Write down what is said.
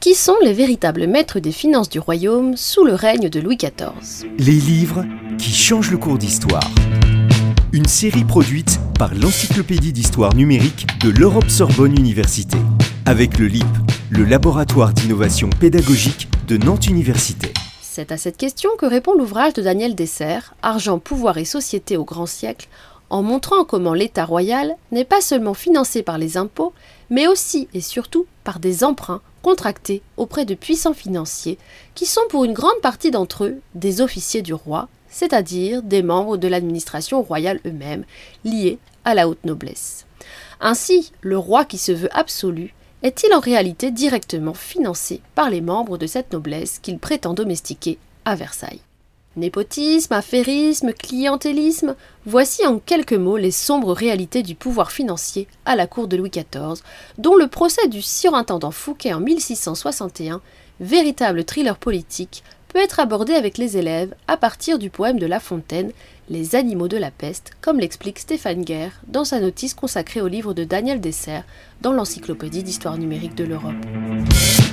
Qui sont les véritables maîtres des finances du royaume sous le règne de Louis XIV? Les livres qui changent le cours d'histoire. Une série produite par l'Encyclopédie d'Histoire Numérique de l'Europe Sorbonne Université, avec le LIP, le Laboratoire d'Innovation Pédagogique de Nantes Université. C'est à cette question que répond l'ouvrage de Daniel Dessert, Argent, pouvoir et société au grand siècle, en montrant comment l'État royal n'est pas seulement financé par les impôts, mais aussi et surtout par des emprunts contractés auprès de puissants financiers, qui sont pour une grande partie d'entre eux des officiers du roi, c'est-à-dire des membres de l'administration royale eux-mêmes, liés à la haute noblesse. Ainsi, le roi qui se veut absolu est-il en réalité directement financé par les membres de cette noblesse qu'il prétend domestiquer à Versailles? Népotisme, affairisme, clientélisme, voici en quelques mots les sombres réalités du pouvoir financier à la cour de Louis XIV, dont le procès du surintendant Fouquet en 1661, véritable thriller politique, peut être abordé avec les élèves à partir du poème de La Fontaine, Les animaux de la peste, comme l'explique Stéphane Guerre dans sa notice consacrée au livre de Daniel Dessert dans l'Encyclopédie d'Histoire Numérique de l'Europe.